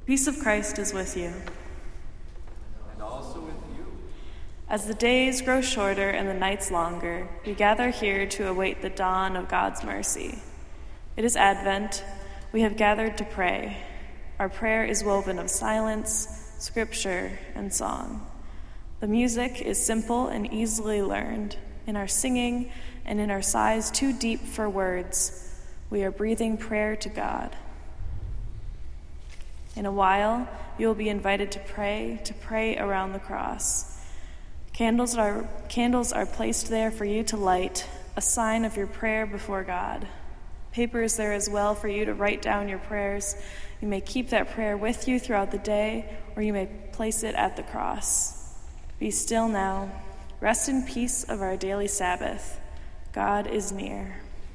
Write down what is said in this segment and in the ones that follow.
Peace of Christ is with you. And also with you. As the days grow shorter and the nights longer, we gather here to await the dawn of God's mercy. It is Advent. We have gathered to pray. Our prayer is woven of silence, scripture, and song. The music is simple and easily learned. In our singing and in our sighs too deep for words, we are breathing prayer to God. In a while, you will be invited to pray around the cross. Candles are placed there for you to light, a sign of your prayer before God. Paper is there as well for you to write down your prayers. You may keep that prayer with you throughout the day, or you may place it at the cross. Be still now. Rest in peace of our daily Sabbath. God is near.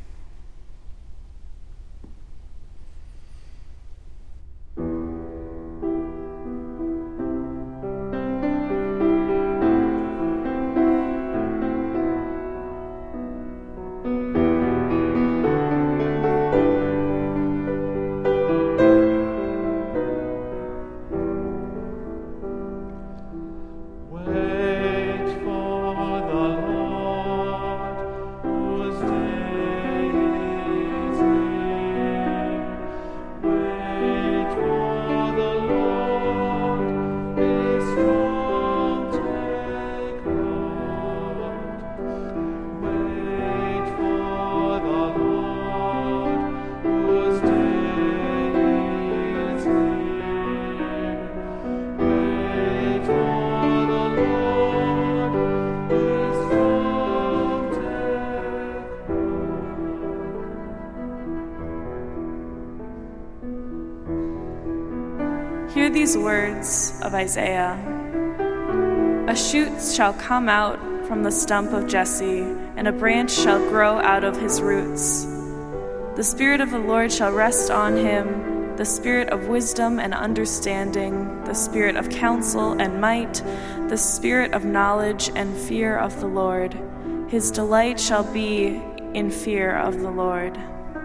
Hear these words of Isaiah. A shoot shall come out from the stump of Jesse, and a branch shall grow out of his roots. The Spirit of the Lord shall rest on him, the Spirit of wisdom and understanding, the Spirit of counsel and might, the Spirit of knowledge and fear of the Lord. His delight shall be in fear of the Lord.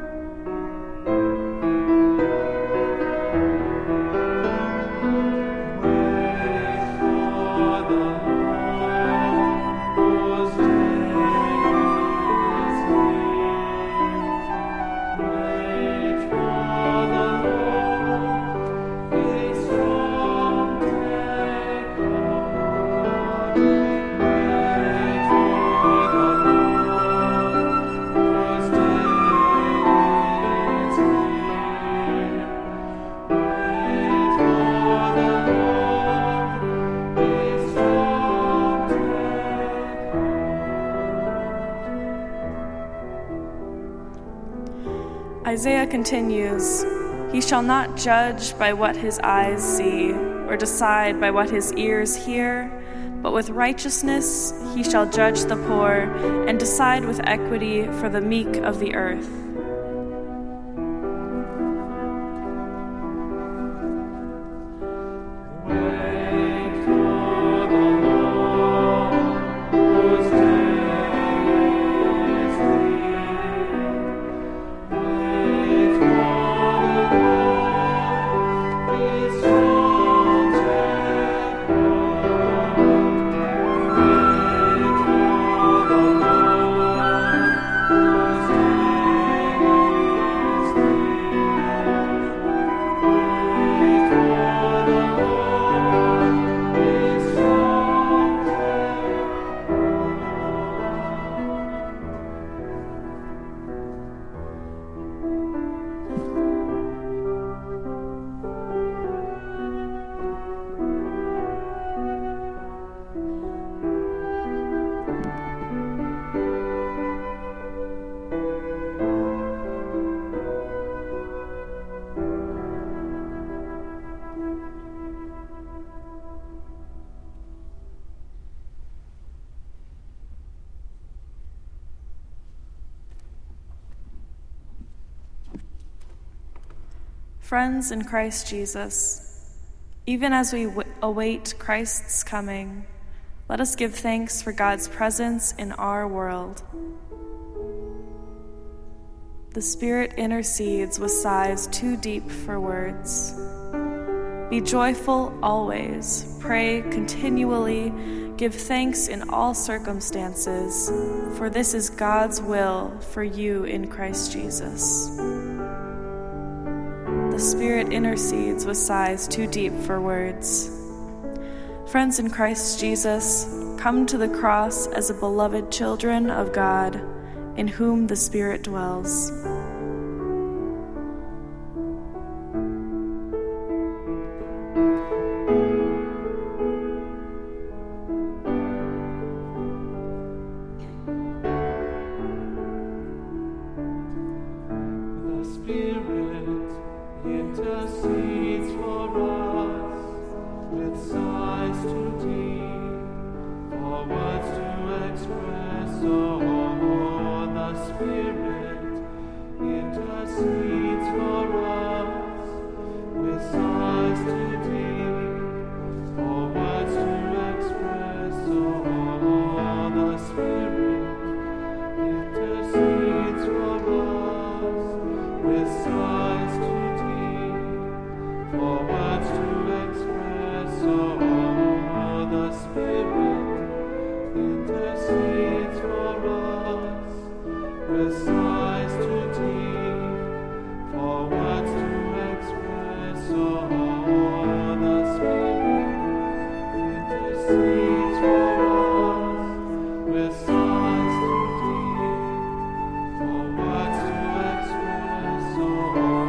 Isaiah continues, "He shall not judge by what his eyes see, or decide by what his ears hear, but with righteousness he shall judge the poor and decide with equity for the meek of the earth." Friends in Christ Jesus, even as we await Christ's coming, let us give thanks for God's presence in our world. The Spirit intercedes with sighs too deep for words. Be joyful always, pray continually, give thanks in all circumstances, for this is God's will for you in Christ Jesus. The Spirit intercedes with sighs too deep for words. Friends in Christ Jesus, come to the cross as a beloved children of God, in whom the Spirit dwells. Intercedes for us with sighs too deep for words to express. Oh, the Spirit intercedes for us with sighs too deep for words to express. Oh, the Spirit intercedes for us with sighs too for words to express. Oh, the Spirit intercedes for us with sighs too deep for words to express. Oh, the Spirit intercedes for us with sighs too deep for words to express. Oh,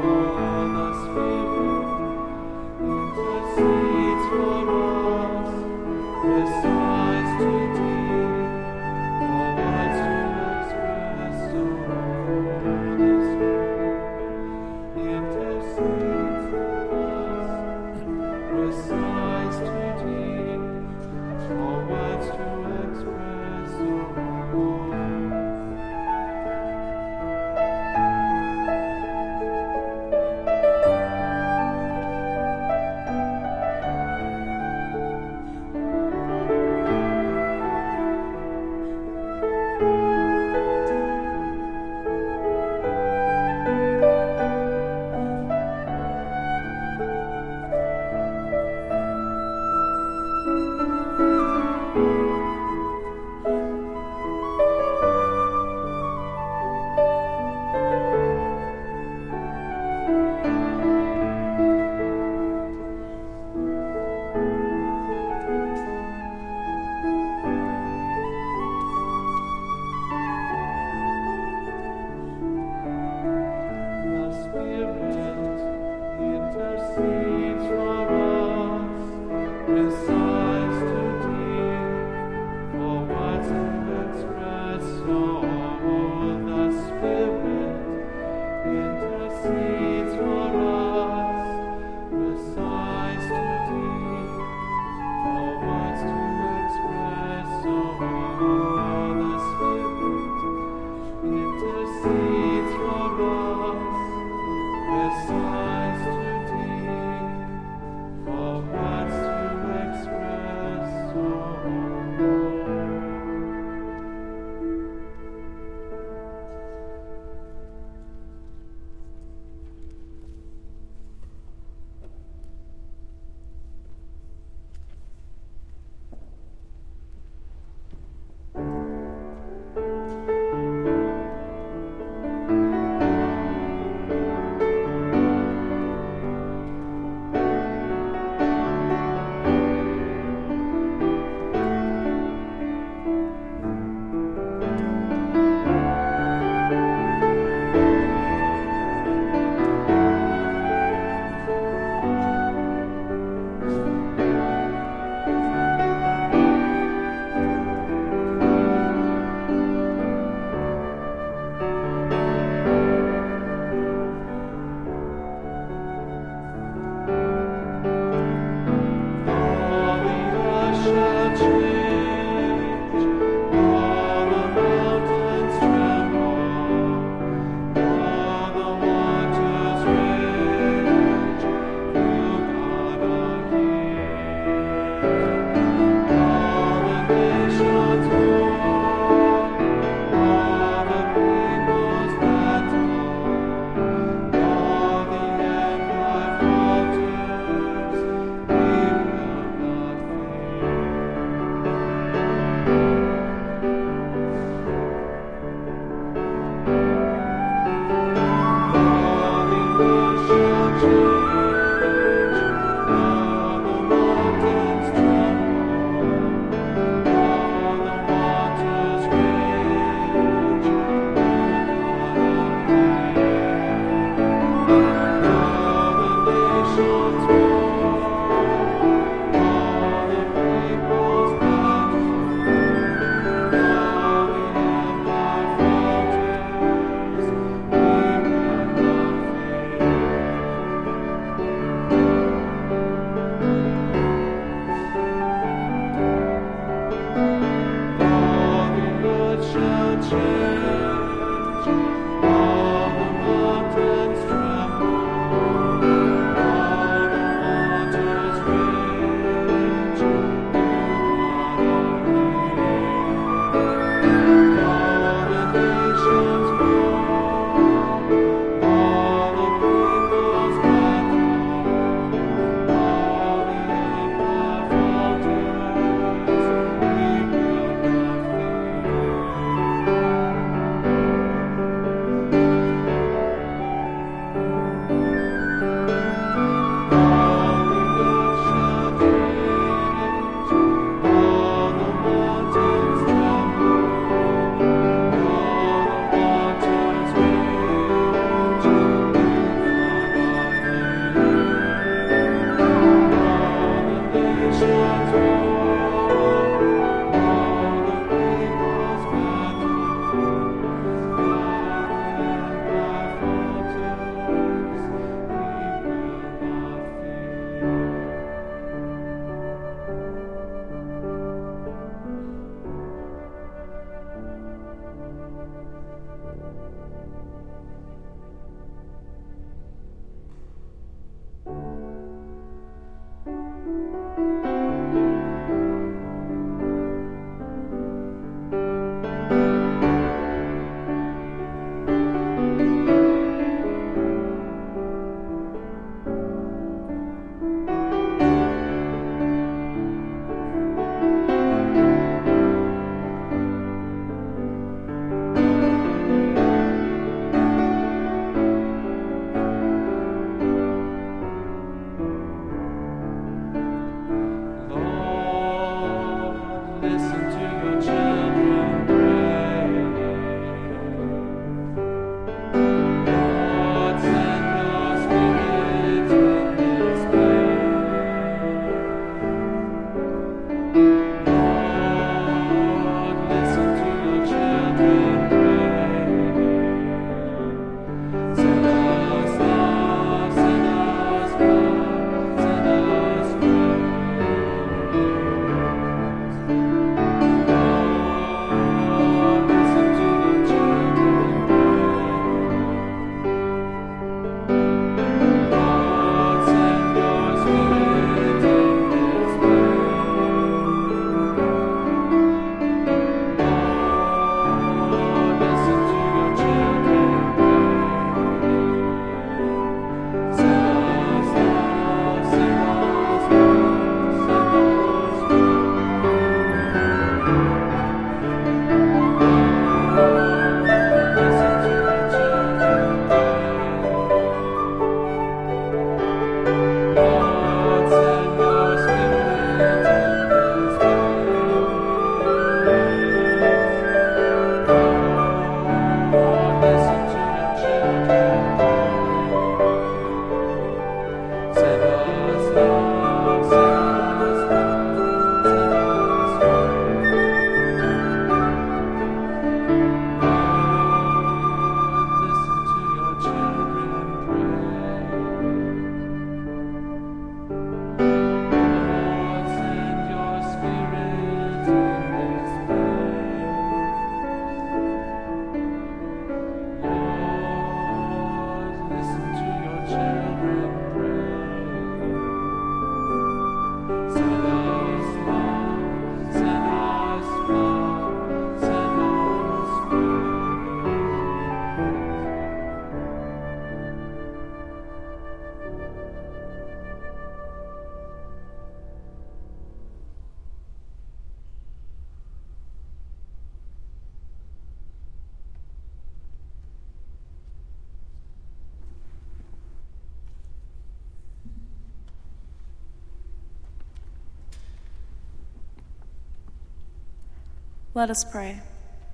Let us pray.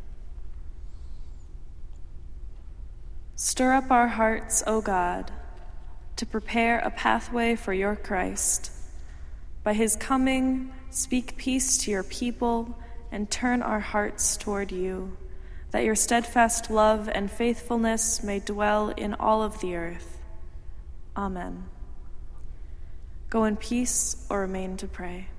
Stir up our hearts, O God, to prepare a pathway for your Christ. By his coming, speak peace to your people and turn our hearts toward you, that your steadfast love and faithfulness may dwell in all of the earth. Amen. Go in peace or remain to pray.